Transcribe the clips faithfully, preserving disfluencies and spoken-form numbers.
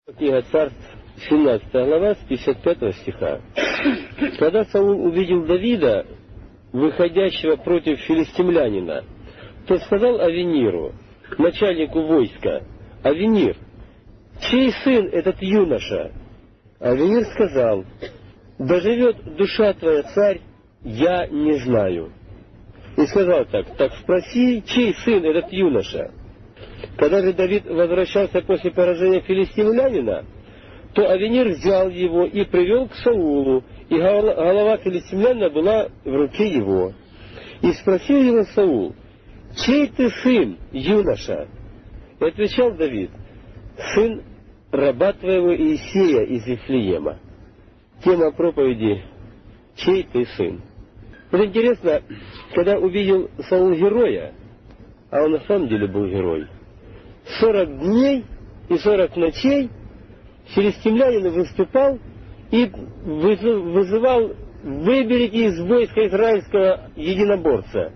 Книга Царств, семнадцатая глава, с пятьдесят пятого стиха. Когда Саул увидел Давида, выходящего против филистимлянина, то сказал Авениру, начальнику войска: «Авенир, чей сын этот юноша?» Авенир сказал: «Да живет душа твоя, царь, я не знаю». И сказал так: «Так спроси, чей сын этот юноша?» Когда же Давид возвращался после поражения филистимлянина, то Авенир взял его и привел к Саулу, и голова филистимлянина была в руке его. И спросил его Саул: «Чей ты сын, юноша?» И отвечал Давид: «Сын раба твоего Иисея из Вифлеема». Тема проповеди: «Чей ты сын?». Вот интересно, когда увидел Саул героя, а он на самом деле был герой, сорок дней и сорок ночей филистимлянин выступал и вызывал: «Выберите из войска израильского единоборца.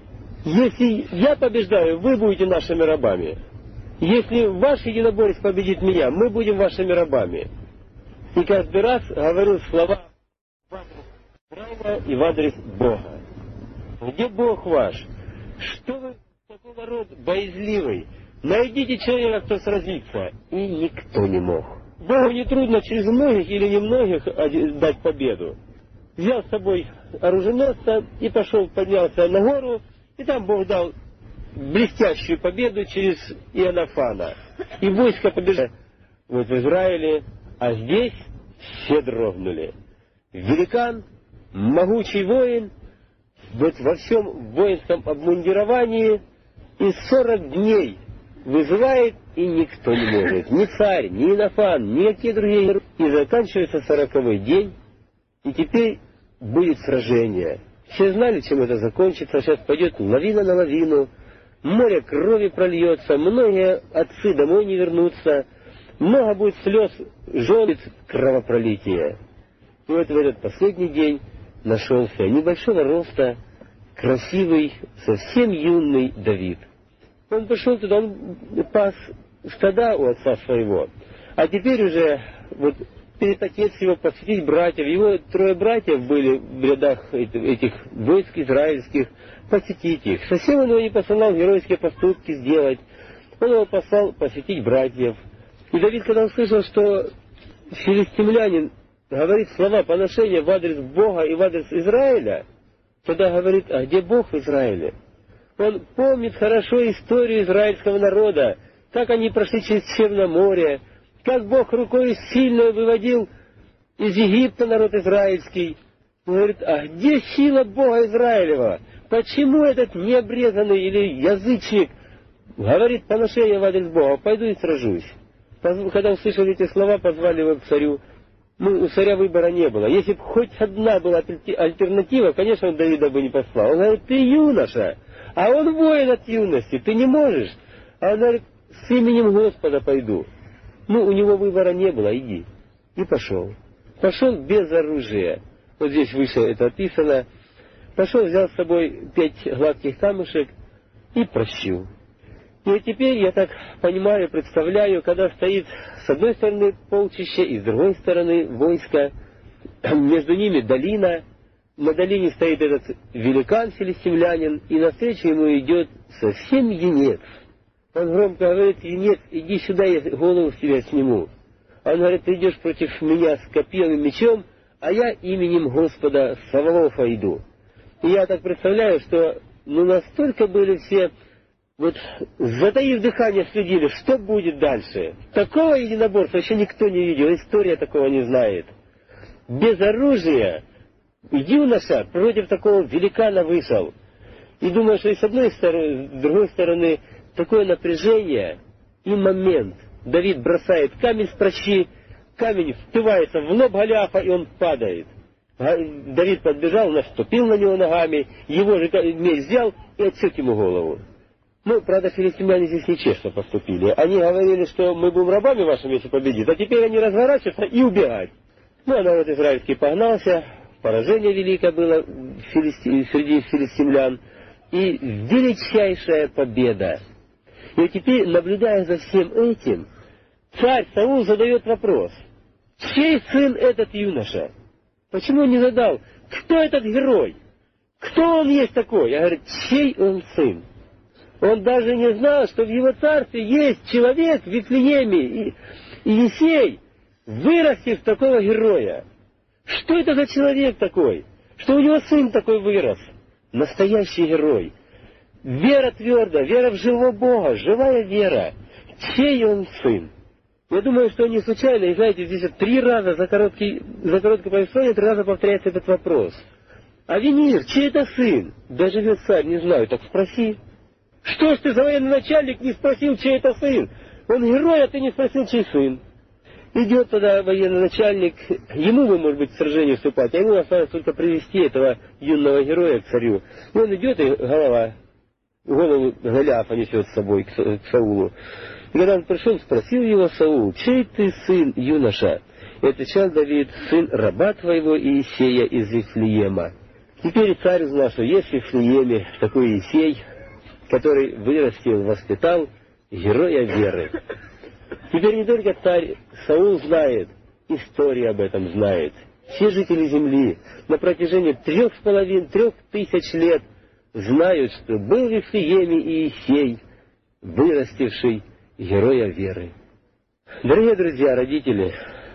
Если я побеждаю, вы будете нашими рабами. Если ваш единоборец победит меня, мы будем вашими рабами». И каждый раз говорил слова в адрес Израиля и в адрес Бога. «Где Бог ваш? Что вы такой народ боязливый? Найдите человека, кто сразится». И никто не мог. Богу не трудно через многих или немногих дать победу. Взял с собой оруженосца и пошел, поднялся на гору, и там Бог дал блестящую победу через Иоаннафана. И войско побежало вот в Израиле, а здесь все дрогнули. Великан, могучий воин, вот во всем воинском обмундировании, и сорок дней вызывает, и никто не может. Ни царь, ни Иоаннафан, ни какие другие. И заканчивается сороковой день, и теперь будет сражение. Все знали, чем это закончится. Сейчас пойдет лавина на лавину, море крови прольется, многие отцы домой не вернутся, много будет слез, жен, кровопролития. И вот в этот последний день нашелся небольшого роста, красивый, совсем юный Давид. Он пришел туда, он пас стада у отца своего. А теперь уже вот перед отец его посвятить братьев. Его трое братьев были в рядах этих войск израильских, посетить их. Совсем он его не посылал геройские поступки сделать. Он его послал посетить братьев. И Давид, когда услышал, что филистимлянин говорит слова поношения в адрес Бога и в адрес Израиля, тогда говорит: «А где Бог в Израиле?» Он помнит хорошо историю израильского народа, как они прошли через Черное море, как Бог рукой сильно выводил из Египта народ израильский. Он говорит: «А где сила Бога Израилева? Почему этот необрезанный или язычник говорит поношение в адрес Бога? Пойду и сражусь». Когда услышали эти слова, позвали его к царю. Ну, у царя выбора не было. Если бы хоть одна была альтернатива, конечно, он Давида бы не послал. Он говорит: «Ты юноша, а он воин от юности, ты не можешь». А он говорит: «С именем Господа пойду». Ну, у него выбора не было, иди. И пошел. Пошел без оружия. Вот здесь выше это описано. Пошел, взял с собой пять гладких камушек и прощил. И вот теперь, я так понимаю, представляю, когда стоит с одной стороны полчище и с другой стороны войско, между ними долина, на долине стоит этот великан филистимлянин, и навстречу ему идет совсем юнец. Он громко говорит: «Юнец, иди сюда, я голову с тебя сниму». Он говорит: «Ты идешь против меня с копьем и мечом, а я именем Господа Саваофа иду». И я так представляю, что ну настолько были все, вот затаив дыхание, следили, что будет дальше. Такого единоборства еще никто не видел, история такого не знает. Без оружия юноша против такого великана вышел. И думаю, что и с одной стороны, с другой стороны, такое напряжение и момент. Давид бросает камень с прощи, камень впивается в лоб Голиафа, и он падает. Давид подбежал, наступил на него ногами, его же меч взял и отсек ему голову. Ну, правда, филистимляне здесь нечестно поступили. Они говорили, что мы будем рабами вашими, если победит, а теперь они разворачиваются и убегают. Ну, а народ израильский погнался, поражение великое было филисти... среди филистимлян, и величайшая победа. И теперь, наблюдая за всем этим, царь Саул задает вопрос: чей сын этот юноша? Почему он не задал, кто этот герой? Кто он есть такой? Я говорю, чей он сын? Он даже не знал, что в его царстве есть человек в Вифлееме, и, и Есей, вырастив такого героя. Что это за человек такой? Что у него сын такой вырос? Настоящий герой. Вера твердая, вера в живого Бога, живая вера. Чей он сын? Я думаю, что не случайно, и знаете, здесь три раза за, короткий, за короткое повествование, три раза повторяется этот вопрос. Авенир, чей это сын? Да живет царь, не знаю, так спроси. Что ж ты за военный начальник не спросил, чей это сын? Он герой, а ты не спросил, чей сын. Идет тогда военный начальник, ему бы, может быть, в сражение вступать, а ему осталось только привести этого юного героя к царю. И он идет, и голова, голову Голиафа несет с собой к, к Саулу. И когда он пришел, спросил его Саул, чей ты сын, юноша? И отвечал Давид, сын раба твоего Иисея из Вифлеема. Теперь царь узнал, что есть в Вифлееме такой Иисей, который вырастил, воспитал героя веры. Теперь не только царь Саул знает, история об этом знает. Все жители земли на протяжении трех с половиной, трех тысяч лет знают, что был в Вифлееме Иисей, вырастивший героя веры. Дорогие друзья, родители,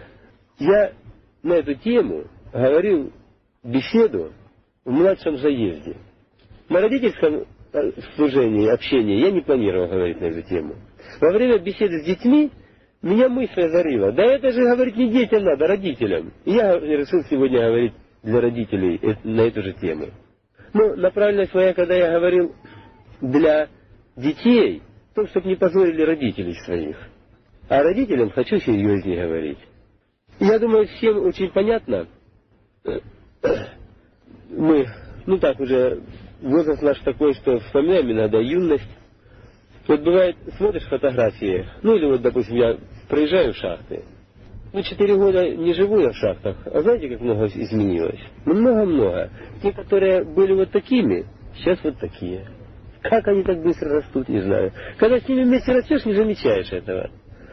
я на эту тему говорил беседу в младшем заезде. На родительском служении, общении я не планировал говорить на эту тему. Во время беседы с детьми меня мысль озарила. Да это же говорить не детям надо, родителям. И я решил сегодня говорить для родителей на эту же тему. Но направленность моя, когда я говорил для детей, то, чтобы не позорили родителей своих. А родителям хочу серьезнее говорить. Я думаю, всем очень понятно. Мы, ну так уже, возраст наш такой, что вспоминаем иногда юность. Вот бывает, смотришь фотографии, ну или вот, допустим, я проезжаю в шахты. Ну, четыре года не живу я в шахтах, а знаете, как много изменилось? Много-много. Те, которые были вот такими, сейчас вот такие. Как они так быстро растут, не знаю. Когда с ними вместе растешь, не замечаешь этого.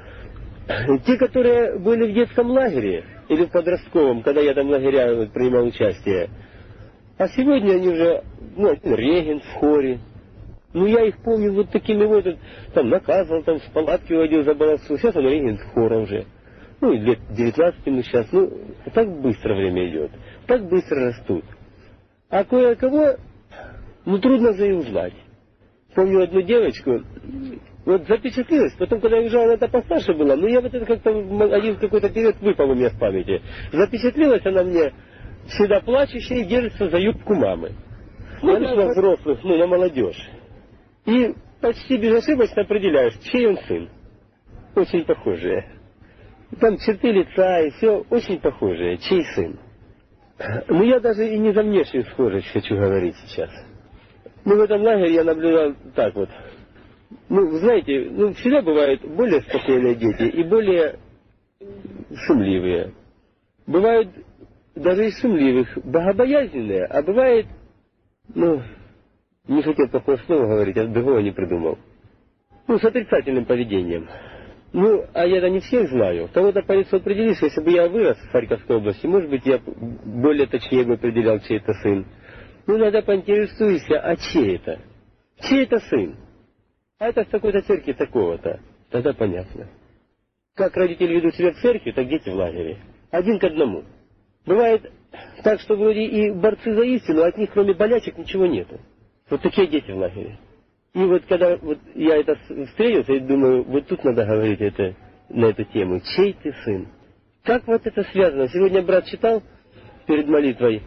Те, которые были в детском лагере, или в подростковом, когда я там в лагеря вот, принимал участие, а сегодня они уже, ну, один регент в хоре. Ну, я их помню вот такими вот, там, наказывал, там, с палатки уводил за балансу. Сейчас он регент хора уже. Ну, и лет девятнадцать ему сейчас. Ну, так быстро время идет. Так быстро растут. А кое-кого, ну, трудно за и узнать. Помню одну девочку, вот запечатлилась, потом, когда я уезжал, она-то постарше была, ну, я вот это как-то один какой-то период выпал у меня с памяти. Запечатлилась она мне, всегда плачущая, и держится за юбку мамы. Смотришь на взрослых, ну, на молодежь. И почти безошибочно определяешь, чей он сын. Очень похожие. Там черты лица и все очень похожие. Чей сын? Ну, я даже и не за внешнюю схожесть хочу говорить сейчас. Ну, в этом лагере я наблюдал так вот. Ну, знаете, ну, всегда бывают более спокойные дети и более шумливые. Бывают даже из шумливых богобоязненные, а бывает, ну... Не хотел плохого слова говорить, а другого не придумал. Ну, с отрицательным поведением. Ну, а я-то не всех знаю. Кого-то по лицу определишь, если бы я вырос в Харьковской области, может быть, я более точнее бы определял, чей это сын. Ну, иногда поинтересуешься, а чей это? Чей это сын? А это с такой-то церкви такого-то. Тогда понятно. Как родители ведут себя в церкви, так дети в лагере. Один к одному. Бывает так, что вроде и борцы за истину, а от них кроме болячек ничего нету. Вот такие дети в лагере. И вот когда вот я это встретился, я думаю, вот тут надо говорить это, на эту тему. Чей ты сын? Как вот это связано? Сегодня брат читал перед молитвой,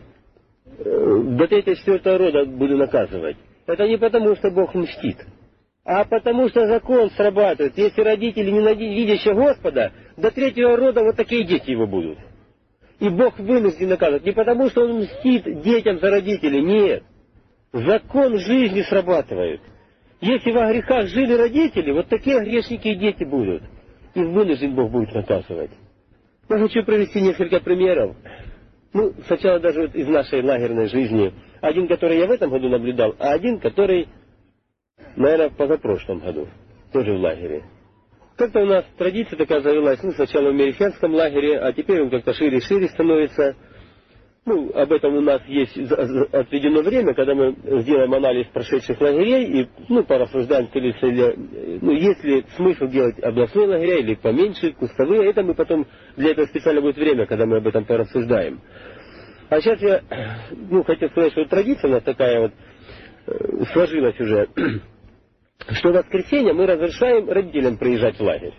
до третьего-четвертого рода буду наказывать. Это не потому, что Бог мстит, а потому, что закон срабатывает. Если родители ненавидящие Господа, до третьего рода вот такие дети его будут. И Бог вынужден наказывать. Не потому, что Он мстит детям за родителей, нет. Закон жизни срабатывает. Если во грехах жили родители, вот такие грешники и дети будут. И вынужден Бог будет наказывать. Я хочу привести несколько примеров. Ну, сначала даже вот из нашей лагерной жизни. Один, который я в этом году наблюдал, а один, который, наверное, в позапрошлом году. Тоже в лагере. Как-то у нас традиция такая завелась, ну, сначала в американском лагере, а теперь он как-то шире и шире становится. Ну, об этом у нас есть отведено время, когда мы сделаем анализ прошедших лагерей и, ну, порассуждаем, или, ну, есть ли смысл делать областные лагеря или поменьше, кустовые. Это мы потом, для этого специально будет время, когда мы об этом порассуждаем. А сейчас я, ну, хотел сказать, что традиция у нас такая вот сложилась уже, что в воскресенье мы разрешаем родителям приезжать в лагерь.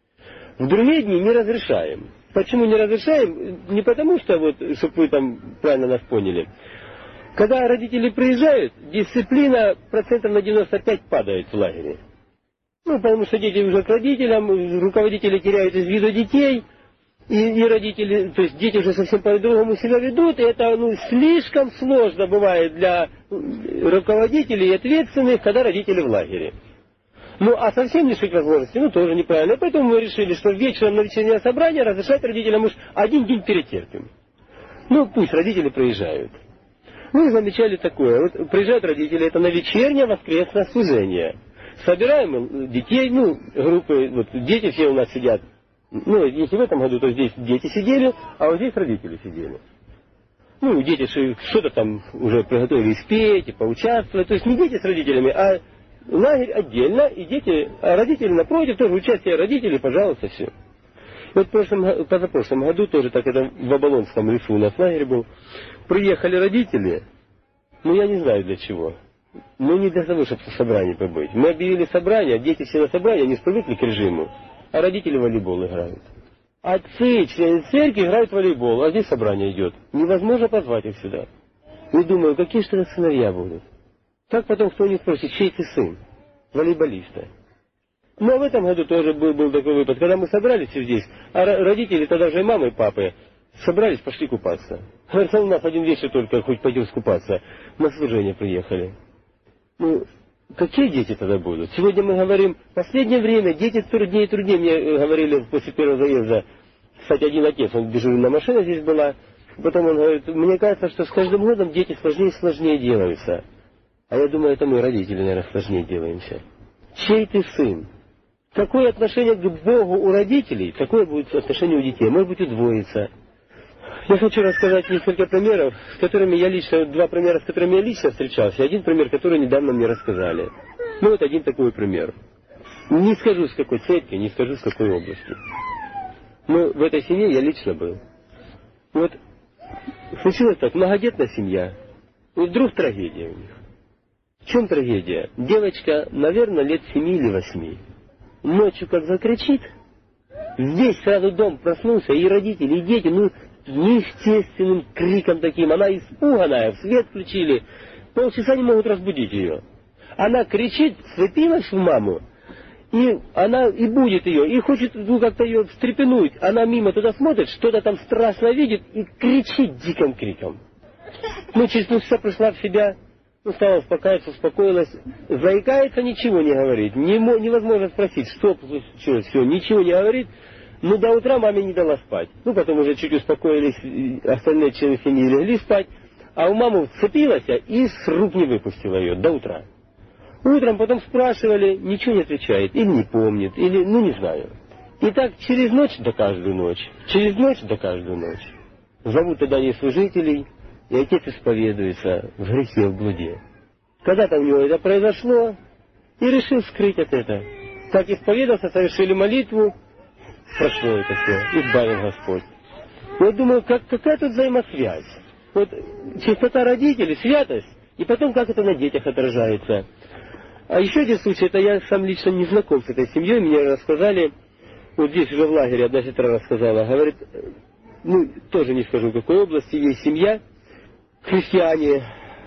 В другие дни не разрешаем. Почему не разрешаем? Не потому что, вот, чтобы вы там правильно нас поняли. Когда родители приезжают, дисциплина процентов на девяносто пять падает в лагере. Ну, потому что дети уже к родителям, руководители теряют из виду детей, и, и родители, то есть дети уже совсем по-другому себя ведут, и это, ну, слишком сложно бывает для руководителей и ответственных, когда родители в лагере. Ну, а совсем лишить возможности, ну, тоже неправильно. Поэтому мы решили, что вечером на вечернее собрание разрешать родителям уж один день перетерпим. Ну, пусть родители приезжают. Мы замечали такое. Вот приезжают родители, это на вечернее воскресное служение. Собираем детей, ну, группы, вот дети все у нас сидят. Ну, если в этом году, то здесь дети сидели, а вот здесь родители сидели. Ну, дети что-то там уже приготовили спеть и поучаствовать. То есть не дети с родителями, а лагерь отдельно, и дети, а родители напротив, тоже участие родителей, пожалуйста, все. Вот в прошлом, позапрошлом году тоже так, это в Оболонском лесу у нас лагерь был, приехали родители, ну я не знаю для чего, ну не для того, чтобы в собрании побыть. Мы объявили собрание, дети все на собрании, они привыкли к режиму, а родители в волейбол играют. Отцы, члены церкви играют в волейбол, а здесь собрание идет. Невозможно позвать их сюда. Я думаю, какие же тогда сыновья будут? Так потом кто-нибудь спросит, чей ты сын? Волейболиста. Ну, а в этом году тоже был, был такой выпад. Когда мы собрались здесь, а родители, тогда же и мама, и папы, собрались, пошли купаться. Говорят, у нас один вечер только, хоть пойдем скупаться. На служение приехали. Ну, какие дети тогда будут? Сегодня мы говорим, в последнее время дети труднее и труднее. Мне говорили после первого заезда, кстати, один отец, он дежурная машина здесь была. Потом он говорит, мне кажется, что с каждым годом дети сложнее и сложнее делаются. А я думаю, это мы, родители, наверное, сложнее делаемся. Чей ты сын? Какое отношение к Богу у родителей, такое будет отношение у детей. Может быть, удвоится. Я хочу рассказать несколько примеров, с которыми я лично, два примера, с которыми я лично встречался, и один пример, который недавно мне рассказали. Ну, вот один такой пример. Не скажу, с какой церкви, не скажу, с какой области. Но в этой семье я лично был. Вот случилось так, многодетная семья, и вдруг трагедия у них. В чем трагедия? Девочка, наверное, лет семи или восьми. Ночью как закричит, здесь сразу дом проснулся, и родители, и дети, ну, неестественным криком таким. Она испуганная, свет включили, полчаса не могут разбудить ее. Она кричит, вцепилась в маму, и она и будет ее, и хочет, ну, как-то ее встрепенуть. Она мимо туда смотрит, что-то там страшно видит, и кричит диким криком. Ну, через полчаса пришла в себя. Ну, стала успокаиваться, успокоилась, заикается, ничего не говорит. Не, невозможно спросить, что случилось, все, ничего не говорит. Ну, до утра маме не дала спать. Ну, потом уже чуть успокоились, остальные члены семьи легли спать. А у мамы вцепилась и с рук не выпустила ее до утра. Утром потом спрашивали, ничего не отвечает, или не помнит, или, ну, не знаю. И так через ночь до каждую ночь, через ночь до каждую ночь. Зовут тогда не служителей, и отец исповедуется в грехе, в блуде. Когда-то у него это произошло, и решил скрыть от этого. Так исповедовался, совершили молитву, прошло это все, избавил Господь. Вот думаю, как, какая тут взаимосвязь. Вот чистота родителей, святость, и потом как это на детях отражается. А еще один случай, это я сам лично не знаком с этой семьей, мне рассказали, вот здесь уже в лагере одна сестра рассказала, говорит, ну, тоже не скажу в какой области, есть семья, христиане,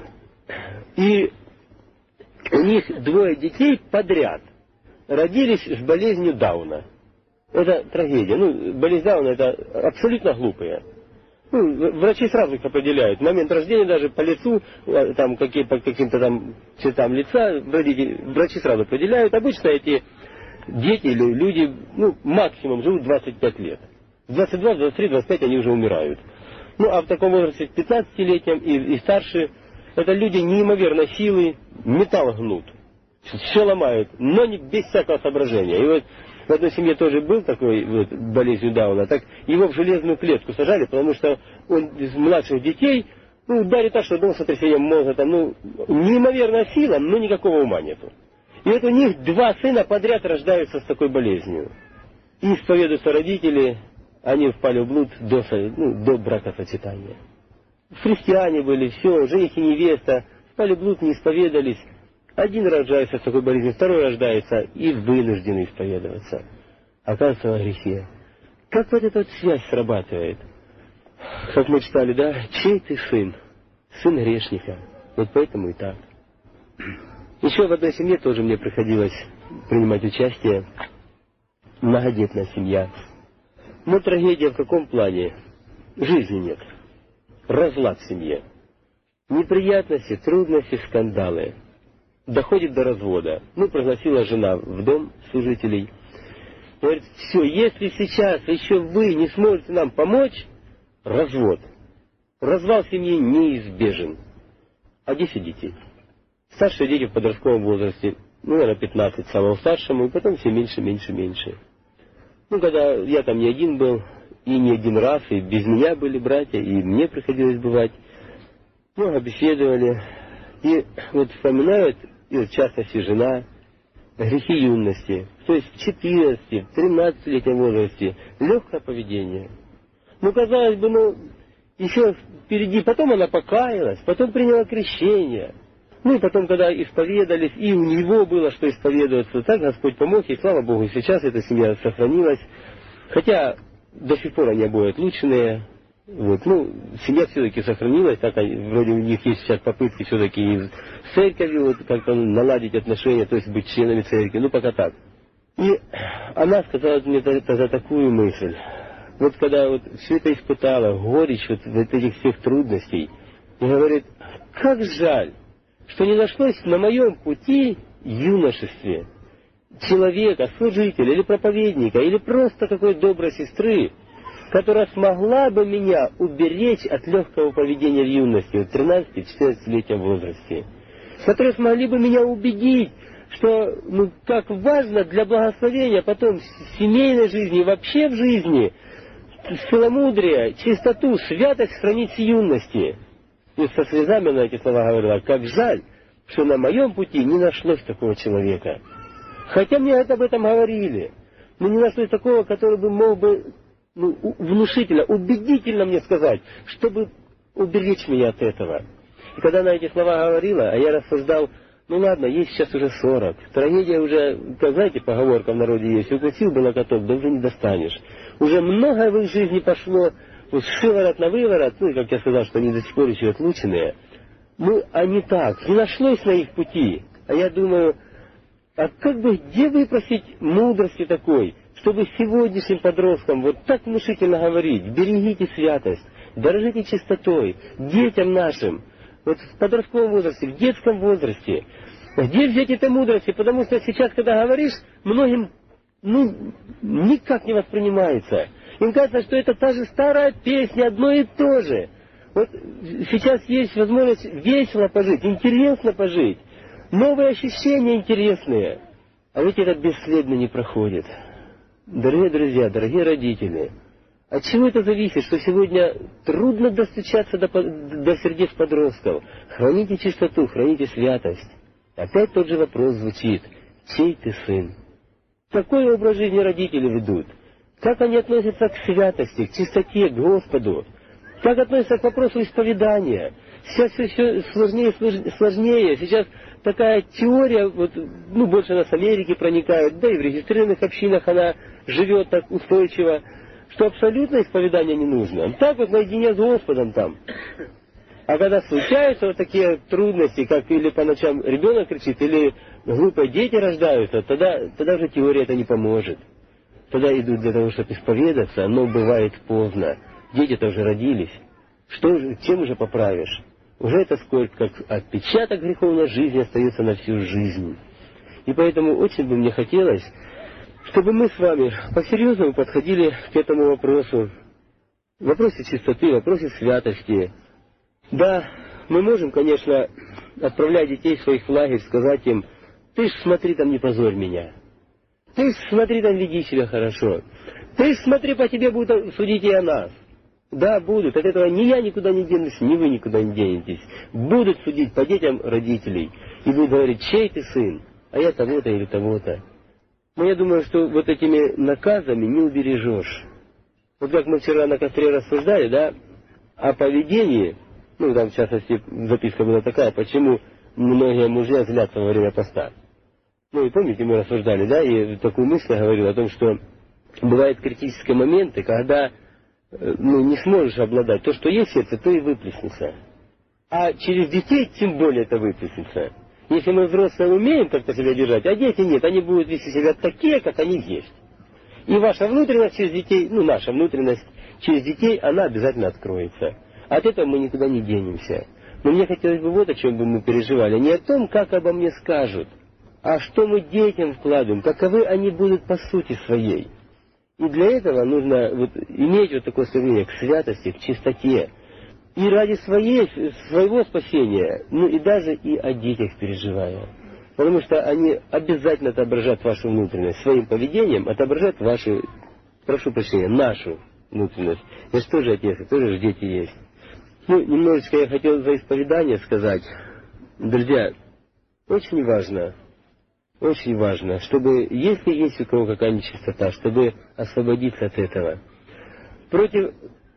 и у них двое детей подряд родились с болезнью Дауна. Это трагедия. Ну, болезнь Дауна это абсолютно глупая. Ну, врачи сразу их определяют. В момент рождения даже по лицу, там, какие, по каким-то там цветам лица, врачи сразу определяют. Обычно эти дети или люди, ну, максимум живут двадцать пять лет. В двадцать два, двадцать три, двадцать пять они уже умирают. Ну, а в таком возрасте, пятнадцатилетнем и, и старше, это люди неимоверной силы, металл гнут. Все ломают, но не без всякого соображения. И вот в одной семье тоже был такой вот болезнью Дауна, так его в железную клетку сажали, потому что он из младших детей, ну, ударит так, что был сотрясением мозга, там, ну, неимоверная сила, но никакого ума нету. И вот у них два сына подряд рождаются с такой болезнью. И исповедуются родители, они впали в блуд до, ну, до бракосочетания. Христиане были, все, жених и невеста, впали в блуд, не исповедались. Один рождается с такой болезнью, второй рождается и вынуждены исповедоваться. Оказывается, во грехе. Как вот эта вот связь срабатывает? Как мы читали, да? Чей ты сын? Сын грешника. Вот поэтому и так. Еще в одной семье тоже мне приходилось принимать участие. Многодетная семья. Но трагедия в каком плане? Жизни нет. Разлад в семье. Неприятности, трудности, скандалы. Доходит до развода. Ну, пригласила жена в дом служителей. Говорит, все, если сейчас еще вы не сможете нам помочь, развод. Развал семьи неизбежен. А десять детей. Старшие дети в подростковом возрасте, ну, наверное, пятнадцать самому старшему, и потом все меньше, меньше, меньше. Ну, когда я там не один был, и не один раз, и без меня были братья, и мне приходилось бывать, много беседовали, и вот вспоминают, и вот в частности жена, грехи юности, то есть в четырнадцати, в тринадцатилетнем возрасте, легкое поведение. Ну, казалось бы, ну, еще впереди, потом она покаялась, потом приняла крещение. Ну и потом, когда исповедались, и у него было что исповедоваться, так Господь помог, и слава Богу, и сейчас эта семья сохранилась. Хотя до сих пор они обои отлученные. Вот, ну, семья все-таки сохранилась, так вроде у них есть сейчас попытки все-таки и с церковью вот, как-то наладить отношения, то есть быть членами церкви, ну пока так. И она сказала мне тогда такую мысль. Вот когда вот все это испытала, горечь вот, вот этих всех трудностей, и говорит, как жаль, что не нашлось на моем пути юношестве человека, служителя или проповедника, или просто такой доброй сестры, которая смогла бы меня уберечь от легкого поведения в юности, в тринадцати-четырнадцатилетнем возрасте, которые смогли бы меня убедить, что ну, как важно для благословения потом семейной жизни и вообще в жизни целомудрие, чистоту, святость хранить с юности. И со слезами на эти слова говорила, как жаль, что на моем пути не нашлось такого человека. Хотя мне это об этом говорили, но не нашлось такого, который бы мог бы ну, внушительно, убедительно мне сказать, чтобы уберечь меня от этого. И когда она эти слова говорила, а я рассуждал, ну ладно, ей сейчас уже сорок, трагедия уже, как знаете, поговорка в народе есть, укусил бы локоток, да уже не достанешь. Уже многое в их жизни пошло, вот шиворот на выворот, ну, и как я сказал, что они до сих пор еще отлученные. Ну, а не так, не нашлось на их пути. А я думаю, а как бы, где выпросить мудрости такой, чтобы сегодняшним подросткам вот так внушительно говорить, берегите святость, дорожите чистотой, детям нашим, вот в подростковом возрасте, в детском возрасте. Где взять этой мудрости? Потому что сейчас, когда говоришь, многим, ну, никак не воспринимается. Им кажется, что это та же старая песня, одно и то же. Вот сейчас есть возможность весело пожить, интересно пожить, новые ощущения интересные. А ведь это бесследно не проходит. Дорогие друзья, дорогие родители, от чего это зависит, что сегодня трудно достучаться до, до сердец подростков? Храните чистоту, храните святость. Опять тот же вопрос звучит. Чей ты сын? Какой образ жизни родители ведут? Как они относятся к святости, к чистоте, к Господу? Как относятся к вопросу исповедания? Сейчас все, все сложнее и сложнее. Сейчас такая теория, вот, ну, больше она с Америки проникает, да и в регистрированных общинах она живет так устойчиво, что абсолютно исповедание не нужно. Так вот наедине с Господом там. А когда случаются вот такие трудности, как или по ночам ребенок кричит, или глупые дети рождаются, тогда, тогда уже теория это не поможет. Тогда идут для того, чтобы исповедаться, но бывает поздно. Дети-то уже родились. Что же, чем уже поправишь? Уже это сколько, как отпечаток греховной жизни остается на всю жизнь. И поэтому очень бы мне хотелось, чтобы мы с вами по-серьезному подходили к этому вопросу. В вопросе чистоты, в вопросе святости. Да, мы можем, конечно, отправлять детей своих в лагерь, сказать им, ты ж смотри там, не позорь меня. Ты смотри там, веди себя хорошо. Ты смотри, по тебе будут судить и о нас. Да, будут. От этого ни я никуда не денусь, ни вы никуда не денетесь. Будут судить по детям родителей. И будут говорить, чей ты сын, а я того-то или того-то. Но я думаю, что вот этими наказами не убережешь. Вот как мы вчера на костре рассуждали, да, о поведении, ну, там, в частности, записка была такая, почему многие мужья злятся во время поста. Ну, и помните, мы рассуждали, да, и такую мысль я говорил о том, что бывают критические моменты, когда, ну, не сможешь обладать. То, что есть в сердце, то и выплеснется. А через детей тем более это выплеснется. Если мы взрослые умеем как-то себя держать, а дети нет, они будут вести себя такие, как они есть. И ваша внутренность через детей, ну, наша внутренность через детей, она обязательно откроется. От этого мы никуда не денемся. Но мне хотелось бы вот о чем бы мы переживали. Не о том, как обо мне скажут, а что мы детям вкладываем, каковы они будут по сути своей. И для этого нужно вот иметь вот такое стремление к святости, к чистоте. И ради своей, своего спасения, ну и даже и о детях переживая. Потому что они обязательно отображают вашу внутренность. Своим поведением отображают вашу, прошу прощения, нашу внутренность. Я же тоже отец, я тоже же дети есть. Ну, немножечко я хотел за исповедание сказать. Друзья, очень важно, очень важно, чтобы, если есть у кого какая-нибудь чистота, чтобы освободиться от этого. Против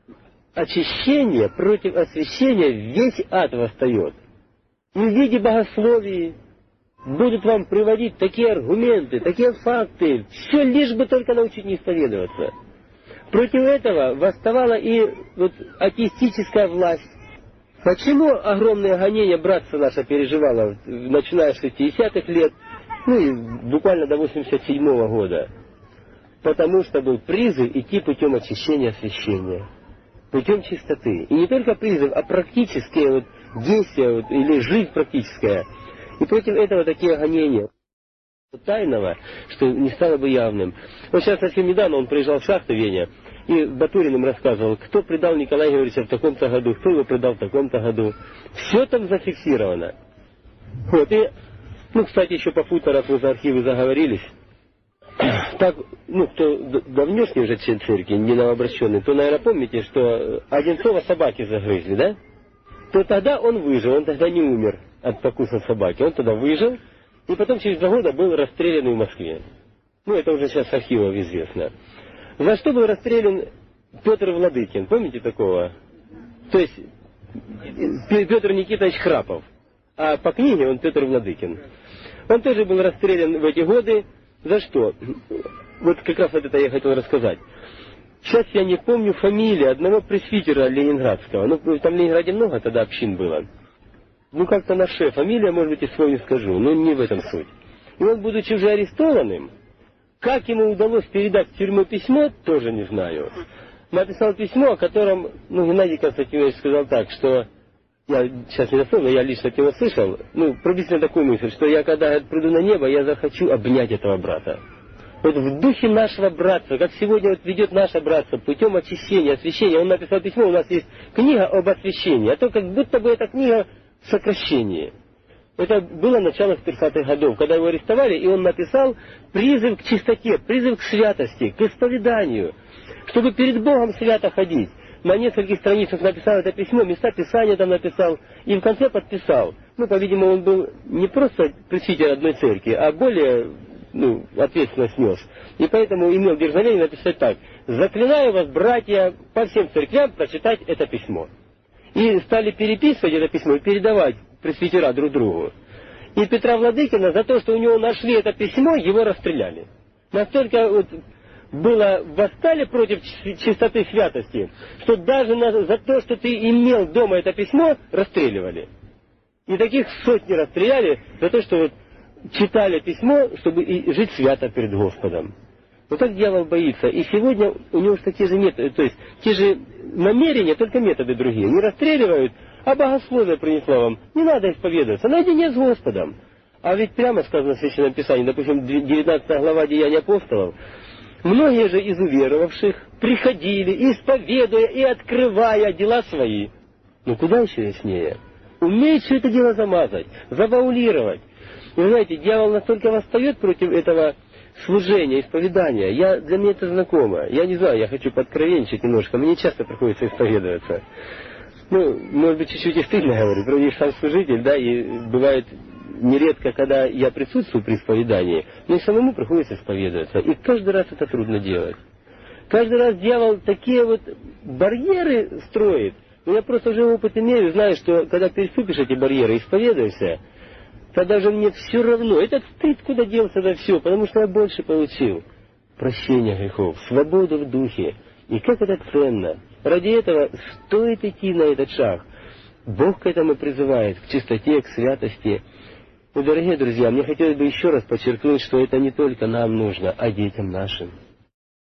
очищения, против освящения весь ад восстает. И в виде богословий будут вам приводить такие аргументы, такие факты, все лишь бы только научить не исповедоваться. Против этого восставала и вот атеистическая власть. Почему огромное гонение братство наше переживало, начиная с шестидесятых лет, ну и буквально до восемьдесят седьмого года? Потому что был призыв идти путем очищения, освящения, путем чистоты. И не только призыв, а практические вот действия вот, или жизнь практическая. И против этого такие гонения тайного, что не стало бы явным. Вот сейчас совсем недавно он приезжал в шахту в Вене, и Батурин им рассказывал, кто предал Николая Георгиевича в таком-то году, кто его предал в таком-то году. Все там зафиксировано. Вот, и, ну, кстати, еще по раз мы за архивы заговорились. Так, ну, кто давнешний уже член церкви, не новообращенный, то, наверное, помните, что Одинцова собаки загрызли, да? То тогда он выжил, он тогда не умер от покуса собаки. Он тогда выжил, и потом через два года был расстрелян в Москве. Ну, это уже сейчас с архивов известно. За что был расстрелян Петр Владыкин? Помните такого? То есть Петр Никитович Храпов. А по книге он Петр Владыкин. Он тоже был расстрелян в эти годы. За что? Вот как раз вот это я хотел рассказать. Сейчас я не помню фамилии одного пресвитера ленинградского. Ну, там в Ленинграде много тогда общин было. Ну, как-то на «ше» фамилия, может быть, и свою не скажу, но не в этом суть. И он, будучи уже арестованным, как ему удалось передать в тюрьму письмо, тоже не знаю. Написал письмо, о котором, ну, Геннадий Константинович сказал так, что, я сейчас не дословно, я лично от него слышал, ну, приблизительно такую мысль, что я, когда говорит, приду на небо, я захочу обнять этого брата. Вот в духе нашего братства, как сегодня вот ведет наше братство, путем очищения, освящения, он написал письмо, у нас есть книга об освящении, а то как будто бы эта книга сокращение. Это было начало тридцатых годов, когда его арестовали, и он написал призыв к чистоте, призыв к святости, к исповеданию, чтобы перед Богом свято ходить. На нескольких страницах написал это письмо, места Писания там написал, и в конце подписал. Ну, по-видимому, он был не просто пресвитер одной церкви, а более, ну, ответственно снес. И поэтому имел дерзновение написать так: «Заклинаю вас, братья, по всем церквям прочитать это письмо». И стали переписывать это письмо и передавать пресвитера друг другу. И Петра Владыкина за то, что у него нашли это письмо, его расстреляли. Настолько вот было восстали против чистоты святости, что даже на, за то, что ты имел дома это письмо, расстреливали. И таких сотни расстреляли за то, что вот читали письмо, чтобы и жить свято перед Господом. Вот так дьявол боится. И сегодня у него такие же методы, то есть те же намерения, только методы другие. Не расстреливают, а богословие принесло вам. Не надо исповедоваться, наедине с Господом. А ведь прямо сказано в Священном Писании, допустим, девятнадцатая глава Деяний апостолов, многие же из уверовавших приходили, исповедуя и открывая дела свои. Ну куда еще яснее? Умеет все это дело замазать, забаулировать. И вы знаете, дьявол настолько восстает против этого служения, исповедания. Я, для меня это знакомо. Я не знаю, я хочу подкровенничать немножко. Мне часто приходится исповедоваться. Ну, может быть, чуть-чуть и стыдно говорю. Вроде я сам служитель, да, и бывает нередко, когда я присутствую при исповедании, мне самому приходится исповедоваться. И каждый раз это трудно делать. Каждый раз дьявол такие вот барьеры строит. Но я просто уже опыт имею, знаю, что когда переступишь эти барьеры, исповедуешься, тогда же мне все равно. Этот стыд куда делся, да все, потому что я больше получил. Прощение грехов, свободу в духе. И как это ценно. Ради этого стоит идти на этот шаг. Бог к этому призывает, к чистоте, к святости. И, дорогие друзья, мне хотелось бы еще раз подчеркнуть, что это не только нам нужно, а детям нашим.